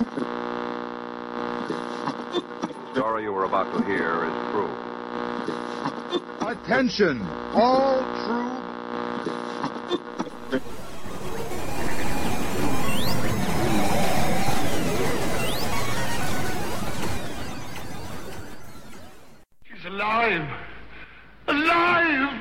The story you were about to hear is true. Attention, all true. She's alive! Alive!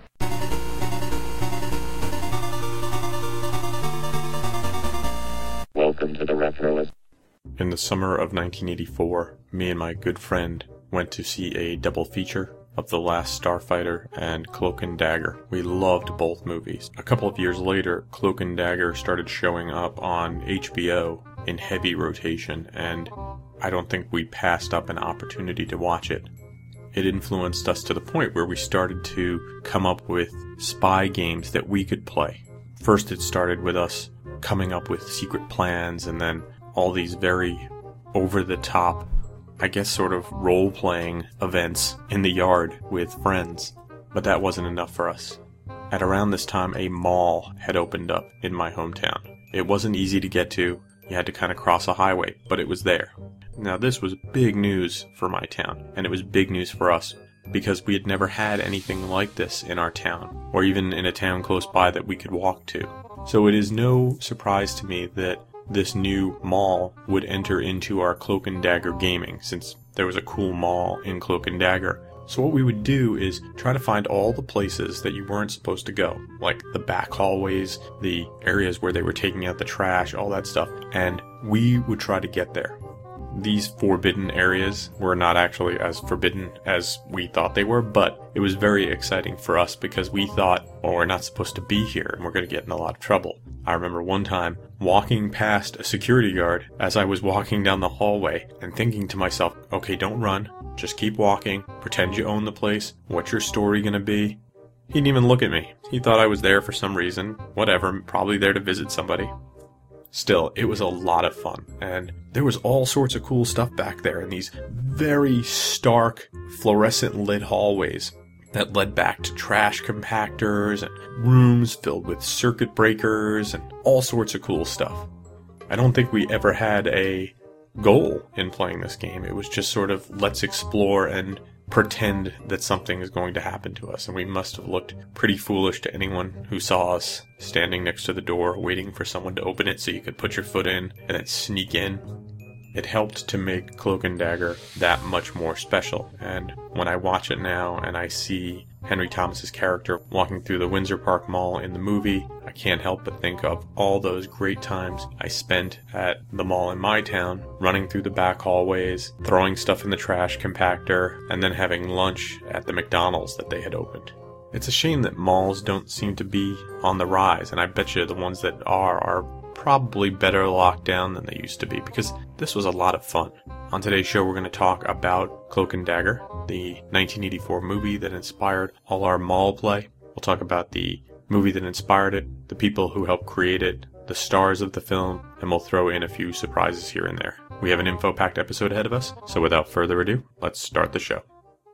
Welcome to the Retro. In the summer of 1984, me and my good friend went to see a double feature of The Last Starfighter and Cloak and Dagger. We loved both movies. A couple of years later, Cloak and Dagger started showing up on HBO in heavy rotation, and I don't think we passed up an opportunity to watch it. It influenced us to the point where we started to come up with spy games that we could play. First, it started with us coming up with secret plans, and then all these very over-the-top, I guess sort of role-playing events in the yard with friends. But that wasn't enough for us. At around this time, a mall had opened up in my hometown. It wasn't easy to get to. You had to kind of cross a highway, but it was there. Now this was big news for my town, and it was big news for us, because we had never had anything like this in our town, or even in a town close by that we could walk to. So it is no surprise to me that this new mall would enter into our Cloak and Dagger gaming, since there was a cool mall in Cloak and Dagger. So what we would do is try to find all the places that you weren't supposed to go, like the back hallways, the areas where they were taking out the trash, all that stuff, and we would try to get there. These forbidden areas were not actually as forbidden as we thought they were, but it was very exciting for us because we thought, well, we're not supposed to be here and we're going to get in a lot of trouble. I remember one time walking past a security guard as I was walking down the hallway and thinking to myself, okay, don't run, just keep walking, pretend you own the place, what's your story going to be? He didn't even look at me. He thought I was there for some reason, whatever, probably there to visit somebody. Still, it was a lot of fun, and there was all sorts of cool stuff back there in these very stark, fluorescent lit hallways that led back to trash compactors and rooms filled with circuit breakers and all sorts of cool stuff. I don't think we ever had a goal in playing this game. It was just sort of, let's explore and pretend that something is going to happen to us, and we must have looked pretty foolish to anyone who saw us standing next to the door waiting for someone to open it so you could put your foot in and then sneak in. It helped to make Cloak and Dagger that much more special, and when I watch it now and I see Henry Thomas's character walking through the Windsor Park Mall in the movie, I can't help but think of all those great times I spent at the mall in my town, running through the back hallways, throwing stuff in the trash compactor, and then having lunch at the McDonald's that they had opened. It's a shame that malls don't seem to be on the rise, and I bet you the ones that are probably better locked down than they used to be, because this was a lot of fun. On today's show, we're going to talk about Cloak and Dagger, the 1984 movie that inspired all our mall play. We'll talk about the movie that inspired it, the people who helped create it, the stars of the film, and we'll throw in a few surprises here and there. We have an info-packed episode ahead of us, so without further ado, let's start the show.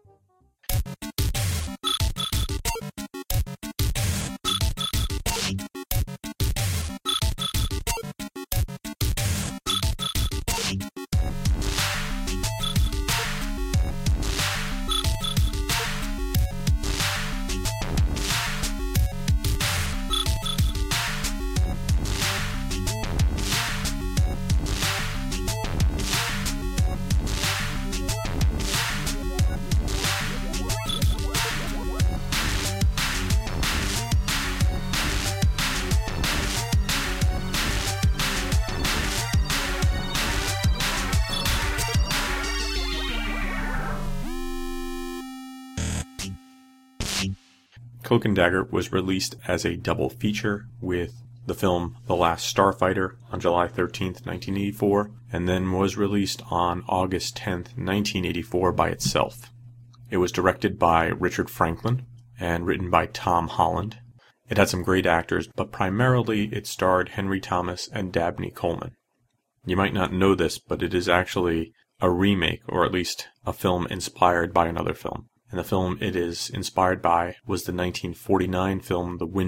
Cloak and Dagger was released as a double feature with the film The Last Starfighter on July 13th, 1984, and then was released on August 10th, 1984 by itself. It was directed by Richard Franklin and written by Tom Holland. It had some great actors, but primarily it starred Henry Thomas and Dabney Coleman. You might not know this, but it is actually a remake, or at least a film inspired by another film. And the film it is inspired by was the 1949 film The Window,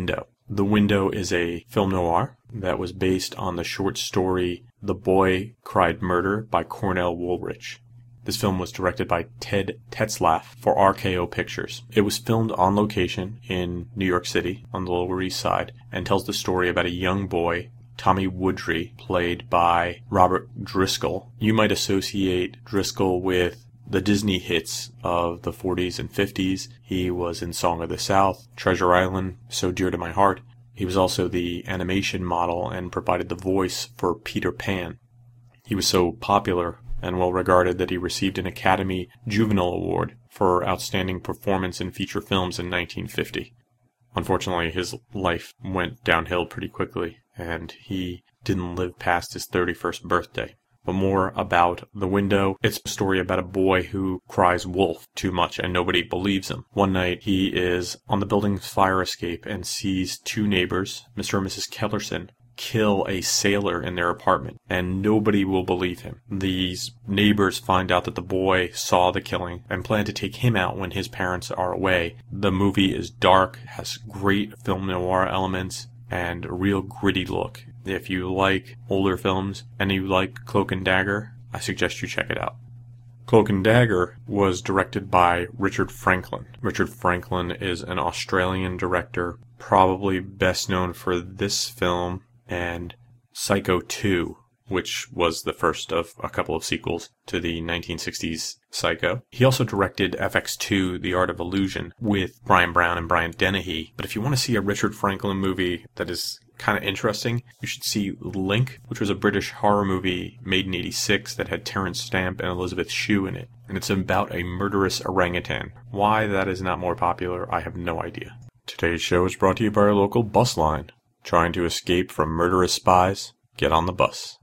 The Window is a film noir that was based on the short story The Boy Cried Murder by Cornell Woolrich. This film was directed by Ted Tetzlaff for RKO Pictures. It was filmed on location in New York City on the Lower East Side and tells the story about a young boy, Tommy Woodry, played by Robert Driscoll. You might associate Driscoll with the Disney hits of the 40s and 50s. He was in Song of the South, Treasure Island, So Dear to My Heart. He was also the animation model and provided the voice for Peter Pan. He was so popular and well regarded that he received an Academy Juvenile Award for Outstanding Performance in Feature Films in 1950. Unfortunately, his life went downhill pretty quickly, and he didn't live past his 31st birthday. But more about The Window. It's a story about a boy who cries wolf too much and nobody believes him. One night he is on the building's fire escape and sees two neighbors, Mr. and Mrs. Kellerson, kill a sailor in their apartment, and nobody will believe him. These neighbors find out that the boy saw the killing and plan to take him out when his parents are away. The movie is dark, has great film noir elements, and a real gritty look. If you like older films and you like Cloak and Dagger, I suggest you check it out. Cloak and Dagger was directed by Richard Franklin. Richard Franklin is an Australian director, probably best known for this film and Psycho 2, which was the first of a couple of sequels to the 1960s Psycho. He also directed FX2, The Art of Illusion, with Brian Brown and Brian Dennehy. But if you want to see a Richard Franklin movie that is kind of interesting, you should see Link, which was a British horror movie made in 86 that had Terence Stamp and Elizabeth Shue in it. And it's about a murderous orangutan. Why that is not more popular, I have no idea. Today's show is brought to you by our local bus line. Trying to escape from murderous spies? Get on the bus.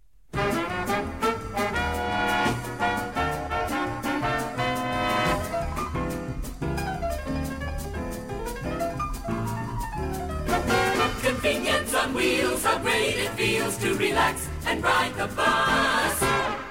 Convenience on wheels, how great it feels to relax and ride the bus.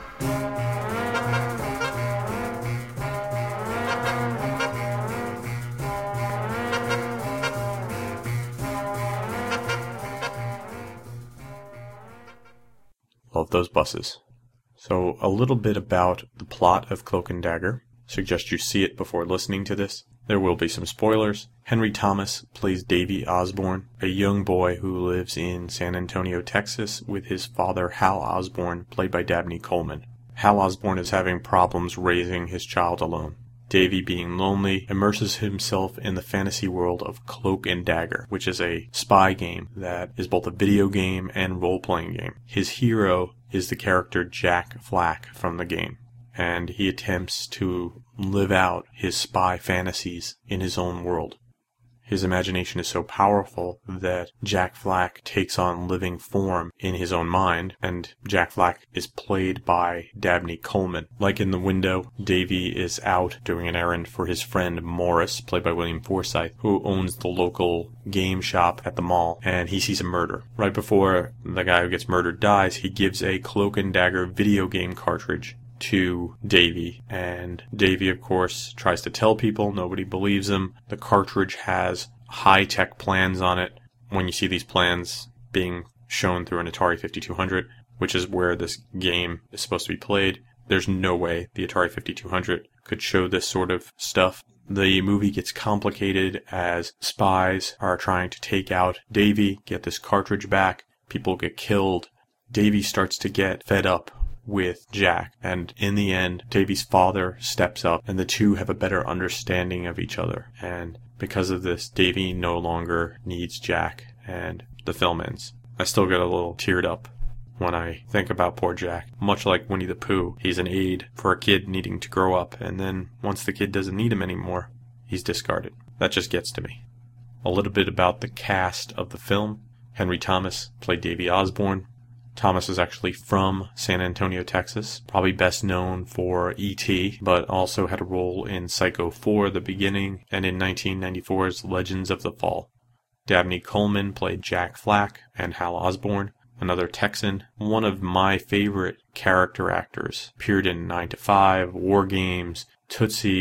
Love those buses. So, a little bit about the plot of Cloak and Dagger. Suggest you see it before listening to this. There will be some spoilers. Henry Thomas plays Davy Osborne, a young boy who lives in San Antonio, Texas, with his father Hal Osborne, played by Dabney Coleman. Hal Osborne is having problems raising his child alone. Davy, being lonely, immerses himself in the fantasy world of Cloak and Dagger, which is a spy game that is both a video game and role-playing game. His hero is the character Jack Flack from the game, and he attempts to live out his spy fantasies in his own world. His imagination is so powerful that Jack Flack takes on living form in his own mind, and Jack Flack is played by Dabney Coleman. Like in The Window, Davy is out doing an errand for his friend Morris, played by William Forsythe, who owns the local game shop at the mall, and he sees a murder. Right before the guy who gets murdered dies, he gives a Cloak and Dagger video game cartridge to Davy, and Davy, of course, tries to tell people. Nobody believes him. The cartridge has high-tech plans on it. When you see these plans being shown through an Atari 5200, which is where this game is supposed to be played, there's no way the Atari 5200 could show this sort of stuff. The movie gets complicated as spies are trying to take out Davy, get this cartridge back. People get killed. Davy starts to get fed up with Jack, and in the end, Davy's father steps up, and the two have a better understanding of each other. And because of this, Davy no longer needs Jack, and the film ends. I still get a little teared up when I think about poor Jack. Much like Winnie the Pooh, he's an aid for a kid needing to grow up, and then once the kid doesn't need him anymore, he's discarded. That just gets to me. A little bit about the cast of the film. Henry Thomas played Davy Osborne. Thomas is actually from San Antonio, Texas, probably best known for E.T., but also had a role in Psycho 4, The Beginning, and in 1994's Legends of the Fall. Dabney Coleman played Jack Flack and Hal Osborne, another Texan, one of my favorite character actors. Appeared in 9 to 5, War Games, Tootsie,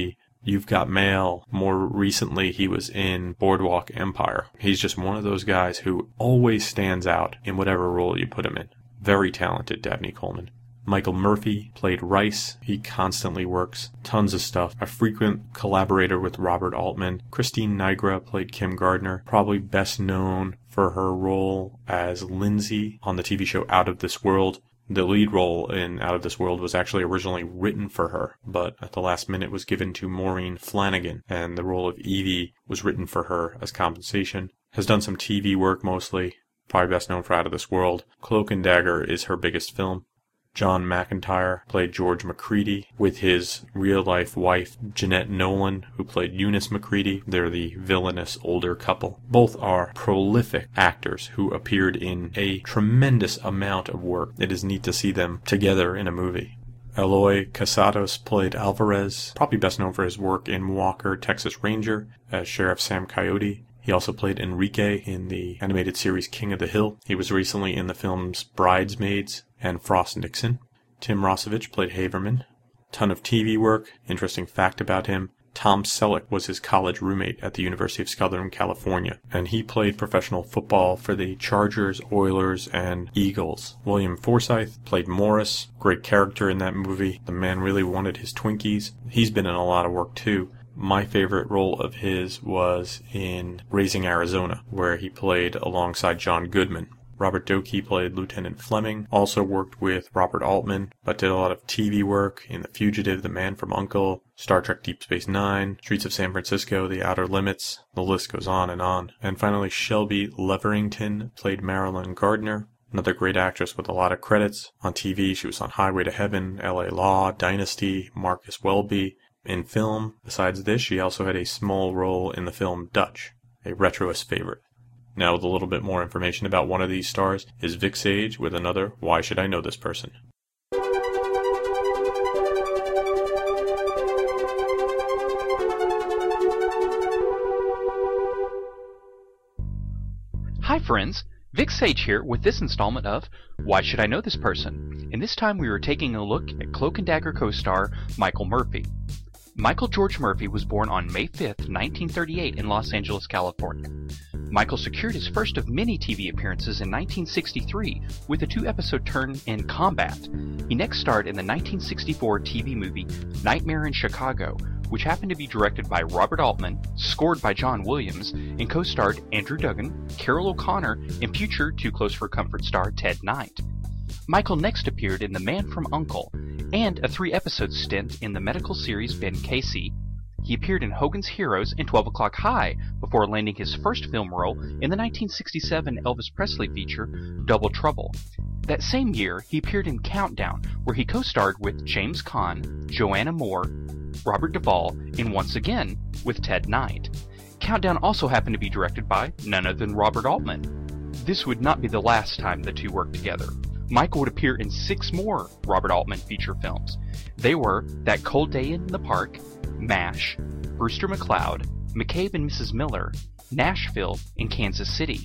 You've Got Mail. More recently, he was in Boardwalk Empire. He's just one of those guys who always stands out in whatever role you put him in. Very talented, Dabney Coleman. Michael Murphy played Rice. He constantly works tons of stuff. A frequent collaborator with Robert Altman. Christine Nigra played Kim Gardner, probably best known for her role as Lindsay on the TV show Out of This World. The lead role in Out of This World was actually originally written for her, but at the last minute was given to Maureen Flanagan, and the role of Evie was written for her as compensation. Has done some TV work mostly, probably best known for Out of This World. Cloak and Dagger is her biggest film. John McIntyre played George Macready with his real-life wife, Jeanette Nolan, who played Eunice Macready. They're the villainous older couple. Both are prolific actors who appeared in a tremendous amount of work. It is neat to see them together in a movie. Eloy Casados played Alvarez, probably best known for his work in Walker, Texas Ranger, as Sheriff Sam Coyote. He also played Enrique in the animated series King of the Hill. He was recently in the films Bridesmaids and Frost Nixon. Tim Rossovich played Haverman. Ton of TV work. Interesting fact about him: Tom Selleck was his college roommate at the University of Southern California, and he played professional football for the Chargers, Oilers, and Eagles. William Forsythe played Morris. Great character in that movie. The man really wanted his Twinkies. He's been in a lot of work too. My favorite role of his was in Raising Arizona, where he played alongside John Goodman. Robert Doakey played Lieutenant Fleming, also worked with Robert Altman, but did a lot of TV work in The Fugitive, The Man from U.N.C.L.E., Star Trek Deep Space Nine, Streets of San Francisco, The Outer Limits. The list goes on. And finally, Shelby Leverington played Marilyn Gardner, another great actress with a lot of credits. On TV, she was on Highway to Heaven, L.A. Law, Dynasty, Marcus Welby. In film, besides this, she also had a small role in the film Dutch, a Retroist favorite. Now with a little bit more information about one of these stars is Vic Sage with another Why Should I Know This Person? Hi friends, Vic Sage here with this installment of Why Should I Know This Person? And this time we were taking a look at Cloak and Dagger co-star Michael Murphy. Michael George Murphy was born on May 5th, 1938 in Los Angeles, California. Michael secured his first of many TV appearances in 1963 with a 2-episode turn in Combat. He next starred in the 1964 TV movie Nightmare in Chicago, which happened to be directed by Robert Altman, scored by John Williams, and co-starred Andrew Duggan, Carol O'Connor, and future Too Close for Comfort star Ted Knight. Michael next appeared in The Man from U.N.C.L.E. and a 3-episode stint in the medical series Ben Casey. He appeared in Hogan's Heroes and 12 O'Clock High before landing his first film role in the 1967 Elvis Presley feature Double Trouble. That same year, he appeared in Countdown, where he co-starred with James Caan, Joanna Moore, Robert Duvall, and once again with Ted Knight. Countdown also happened to be directed by none other than Robert Altman. This would not be the last time the two worked together. Michael would appear in 6 more Robert Altman feature films. They were That Cold Day in the Park, MASH, Brewster McCloud, McCabe and Mrs. Miller, Nashville, and Kansas City.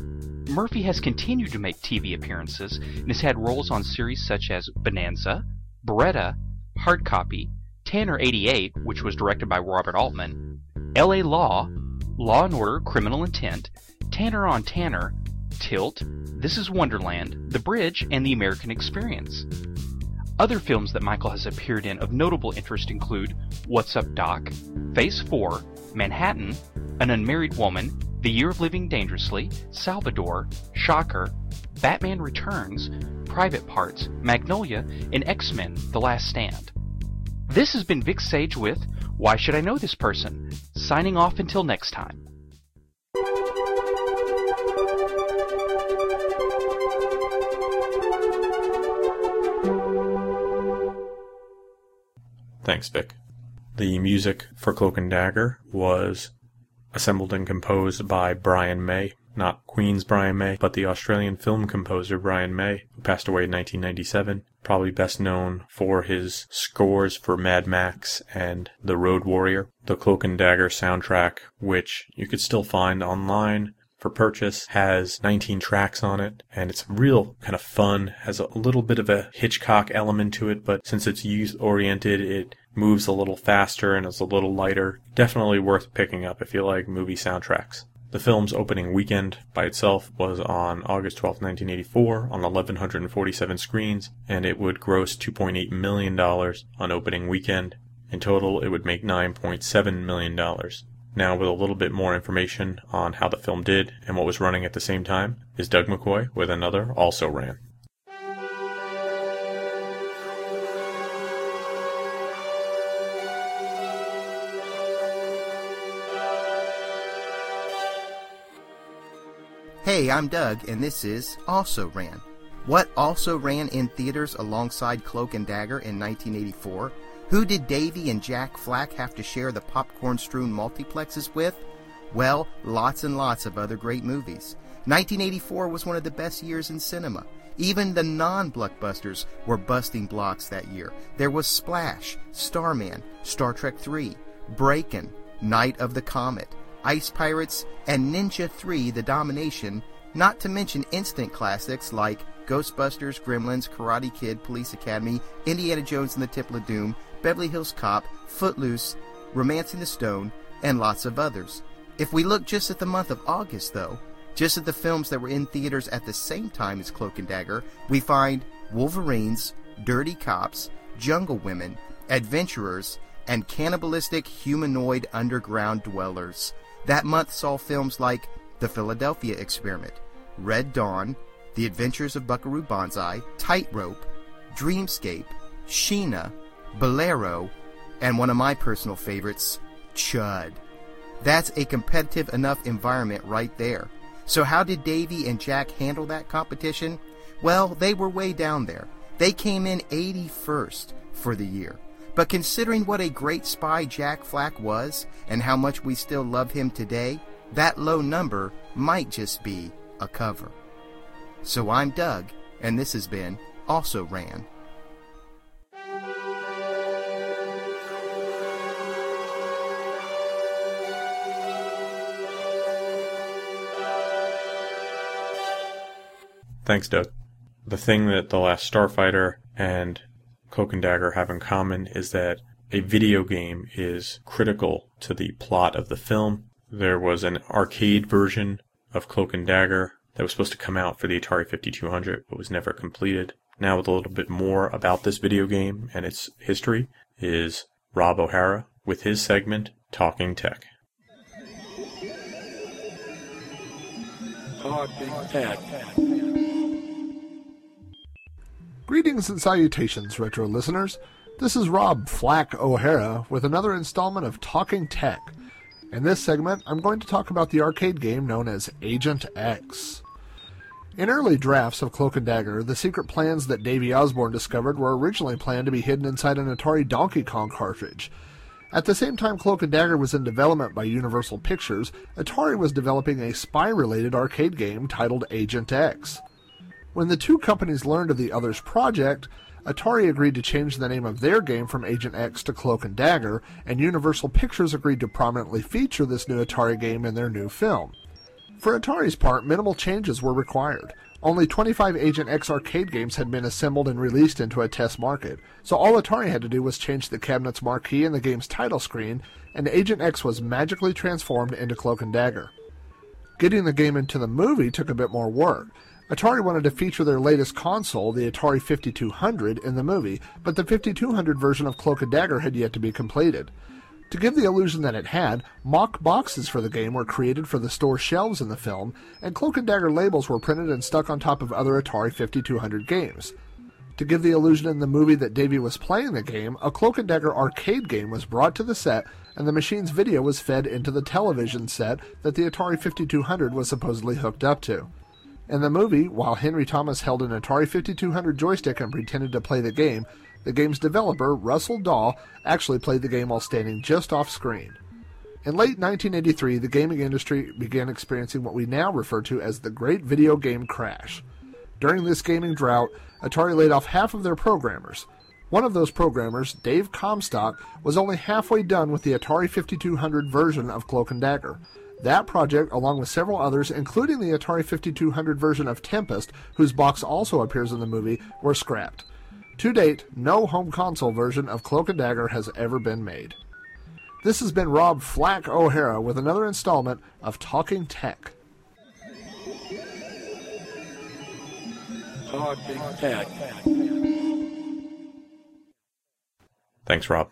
Murphy has continued to make TV appearances and has had roles on series such as Bonanza, Beretta, Hard Copy, Tanner 88, which was directed by Robert Altman, L.A. Law, Law & Order Criminal Intent, Tanner on Tanner, Tilt, This is Wonderland, The Bridge, and The American Experience. Other films that Michael has appeared in of notable interest include What's Up, Doc?, Phase 4, Manhattan, An Unmarried Woman, The Year of Living Dangerously, Salvador, Shocker, Batman Returns, Private Parts, Magnolia, and X-Men: The Last Stand. This has been Vic Sage with Why Should I Know This Person? Signing off until next time. Thanks, Vic. The music for Cloak and Dagger was assembled and composed by Brian May. Not Queen's Brian May, but the Australian film composer Brian May, who passed away in 1997. Probably best known for his scores for Mad Max and The Road Warrior. The Cloak and Dagger soundtrack, which you could still find online for purchase, has 19 tracks on it, and it's real kind of fun, has a little bit of a Hitchcock element to it, but since it's youth-oriented, it moves a little faster and is a little lighter. Definitely worth picking up if you like movie soundtracks. The film's opening weekend by itself was on August 12, 1984, on 1,147 screens, and it would gross $2.8 million on opening weekend. In total, it would make $9.7 million. Now, with a little bit more information on how the film did and what was running at the same time, is Doug McCoy with another Also Ran. Hey, I'm Doug, and this is Also Ran. What also ran in theaters alongside Cloak and Dagger in 1984? Who did Davy and Jack Flack have to share the popcorn-strewn multiplexes with? Well, lots and lots of other great movies. 1984 was one of the best years in cinema. Even the non-blockbusters were busting blocks that year. There was Splash, Starman, Star Trek III, Breakin', Night of the Comet, Ice Pirates, and Ninja 3: The Domination, not to mention instant classics like Ghostbusters, Gremlins, Karate Kid, Police Academy, Indiana Jones and the Temple of Doom, Beverly Hills Cop, Footloose, Romancing the Stone, and lots of others. If we look just at the month of August, though, just at the films that were in theaters at the same time as Cloak and Dagger, we find Wolverines, Dirty Cops, Jungle Women, Adventurers, and Cannibalistic Humanoid Underground Dwellers. That month saw films like The Philadelphia Experiment, Red Dawn, The Adventures of Buckaroo Banzai, Tightrope, Dreamscape, Sheena, Bolero, and one of my personal favorites, Chud. That's a competitive enough environment right there. So how did Davy and Jack handle that competition? Well, they were way down there. They came in 81st for the year. But considering what a great spy Jack Flack was, and how much we still love him today, that low number might just be a cover. So I'm Doug, and this has been Also Ran. Thanks, Doug. The thing that The Last Starfighter and Cloak and Dagger have in common is that a video game is critical to the plot of the film. There was an arcade version of Cloak and Dagger that was supposed to come out for the Atari 5200, but was never completed. Now with a little bit more about this video game and its history is Rob O'Hara with his segment, Talking Tech. Talking Tech. Greetings and salutations, retro listeners. This is Rob Flack O'Hara with another installment of Talking Tech. In this segment, I'm going to talk about the arcade game known as Agent X. In early drafts of Cloak and Dagger, the secret plans that Davey Osborne discovered were originally planned to be hidden inside an Atari Donkey Kong cartridge. At the same time Cloak and Dagger was in development by Universal Pictures, Atari was developing a spy-related arcade game titled Agent X. When the two companies learned of the other's project, Atari agreed to change the name of their game from Agent X to Cloak and Dagger, and Universal Pictures agreed to prominently feature this new Atari game in their new film. For Atari's part, minimal changes were required. Only 25 Agent X arcade games had been assembled and released into a test market, so all Atari had to do was change the cabinet's marquee and the game's title screen, and Agent X was magically transformed into Cloak and Dagger. Getting the game into the movie took a bit more work. Atari wanted to feature their latest console, the Atari 5200, in the movie, but the 5200 version of Cloak and Dagger had yet to be completed. To give the illusion that it had, mock boxes for the game were created for the store shelves in the film, and Cloak and Dagger labels were printed and stuck on top of other Atari 5200 games. To give the illusion in the movie that Davey was playing the game, a Cloak and Dagger arcade game was brought to the set, and the machine's video was fed into the television set that the Atari 5200 was supposedly hooked up to. In the movie, while Henry Thomas held an Atari 5200 joystick and pretended to play the game's developer, Russell Dahl, actually played the game while standing just off screen. In late 1983, the gaming industry began experiencing what we now refer to as the Great Video Game Crash. During this gaming drought, Atari laid off half of their programmers. One of those programmers, Dave Comstock, was only halfway done with the Atari 5200 version of Cloak and Dagger. That project, along with several others, including the Atari 5200 version of Tempest, whose box also appears in the movie, were scrapped. To date, no home console version of Cloak and Dagger has ever been made. This has been Rob Flack O'Hara with another installment of Talking Tech. Talking Tech. Thanks, Rob.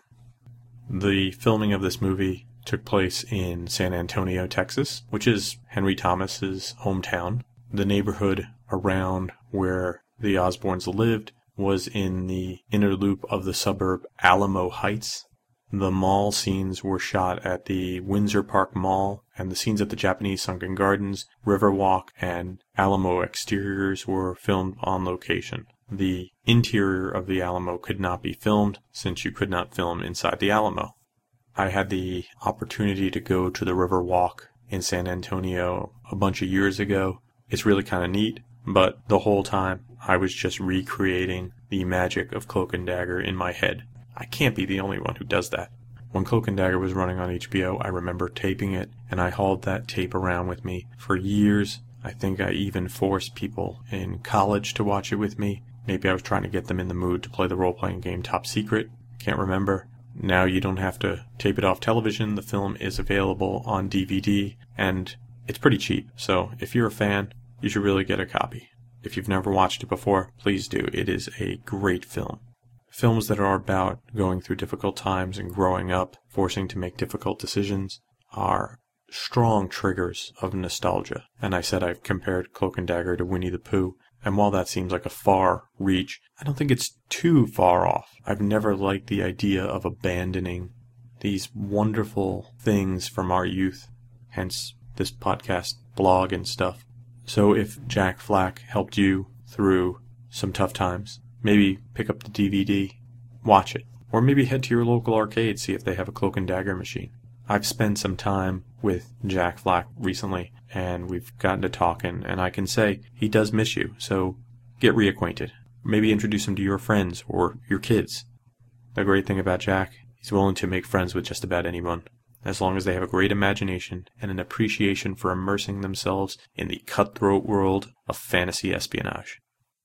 The filming of this movie took place in San Antonio, Texas, which is Henry Thomas's hometown. The neighborhood around where the Osborns lived was in the inner loop of the suburb Alamo Heights. The mall scenes were shot at the Windsor Park Mall, and the scenes at the Japanese Sunken Gardens, Riverwalk, and Alamo exteriors were filmed on location. The interior of the Alamo could not be filmed, since you could not film inside the Alamo. I had the opportunity to go to the Riverwalk in San Antonio a bunch of years ago. It's really kind of neat, but the whole time I was just recreating the magic of Cloak and Dagger in my head. I can't be the only one who does that. When Cloak and Dagger was running on HBO, I remember taping it, and I hauled that tape around with me for years. I think I even forced people in college to watch it with me. Maybe I was trying to get them in the mood to play the role-playing game Top Secret. Can't remember. Now you don't have to tape it off television. The film is available on DVD, and it's pretty cheap. So if you're a fan, you should really get a copy. If you've never watched it before, please do. It is a great film. Films that are about going through difficult times and growing up, forcing to make difficult decisions, are strong triggers of nostalgia. And I said I've compared Cloak and Dagger to Winnie the Pooh. And while that seems like a far reach, I don't think it's too far off. I've never liked the idea of abandoning these wonderful things from our youth, hence this podcast, blog, and stuff. So if Jack Flack helped you through some tough times, maybe pick up the DVD, watch it, or maybe head to your local arcade, see if they have a Cloak and Dagger machine. I've spent some time with Jack Flack recently, and we've gotten to talking, and I can say he does miss you, so get reacquainted. Maybe introduce him to your friends or your kids. The great thing about Jack, he's willing to make friends with just about anyone, as long as they have a great imagination and an appreciation for immersing themselves in the cutthroat world of fantasy espionage.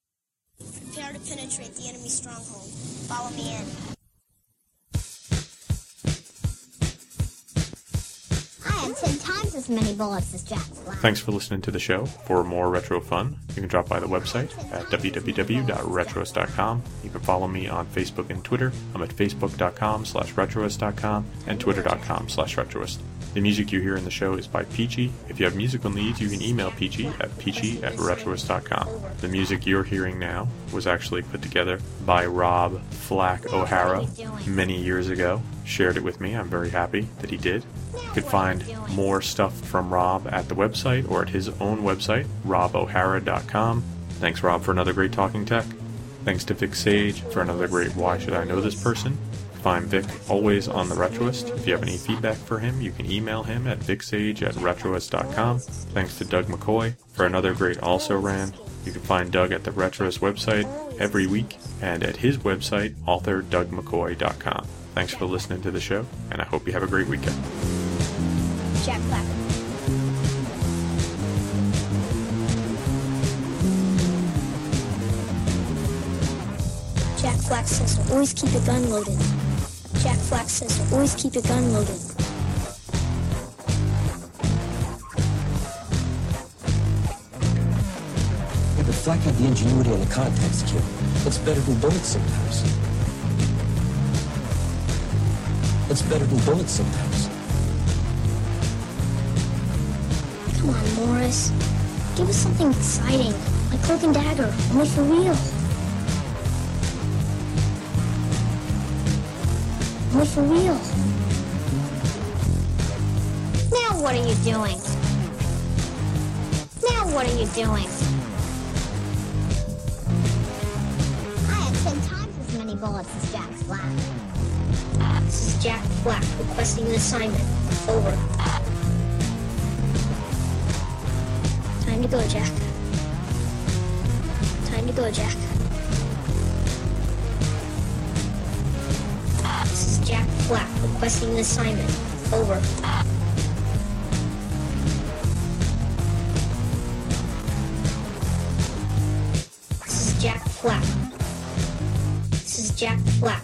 Prepare to penetrate the enemy stronghold. Follow me in. I have 10 times as many bullets as Jack Flack. Thanks for listening to the show. For more retro fun, you can drop by the website at www.retroist.com. You can follow me on Facebook and Twitter. I'm at facebook.com/retroist.com and twitter.com/retroist. The music you hear in the show is by Peachy. If you have musical needs, you can email Peachy at peachy@retroist.com. The music you're hearing now was actually put together by Rob Flack O'Hara many years ago. Shared it with me. I'm very happy that he did. You can find more stuff from Rob at the website or at his own website, robohara.com. Thanks, Rob, for another great Talking Tech. Thanks to Vic Sage for another great Why Should I Know This Person. Find Vic always on the Retroist. If you have any feedback for him, you can email him at vicsage@retroist.com. Thanks to Doug McCoy for another great Also Ran. You can find Doug at the Retroist website every week and at his website, authordougmccoy.com. Thanks for listening to the show, and I hope you have a great weekend. Jack Flack. Jack Flack says to always keep your gun loaded. Jack Flack says to always keep your gun loaded. Yeah, but Flack had the ingenuity and the context, kid. It's better than bullets sometimes. It's better than bullets sometimes. Come on, Morris. Give us something exciting, like Cloak and Dagger, only for real. Only for real. Now what are you doing? Now what are you doing? I had 10 times as many bullets as Jack Flack. This is Jack Flack requesting an assignment. Over. Time to go, Jack. Time to go, Jack. This is Jack Flack requesting an assignment. Over. Flack. This is Jack Flack.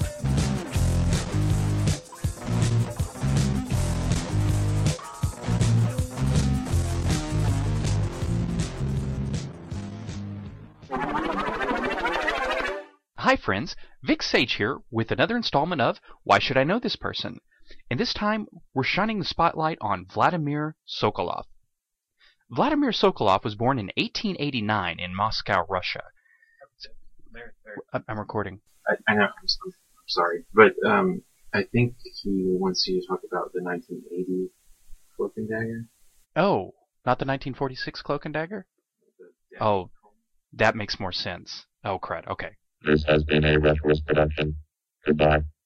Hi friends, Vic Sage here with another installment of Why Should I Know This Person? And this time we're shining the spotlight on Vladimir Sokolov. Vladimir Sokolov was born in 1889 in Moscow, Russia. I'm recording. I know, I'm sorry, but I think he wants you to talk about the 1980 Cloak and Dagger. Oh, not the 1946 Cloak and Dagger? Oh, that makes more sense. Oh, crud, okay. This has been a Retroist production. Goodbye.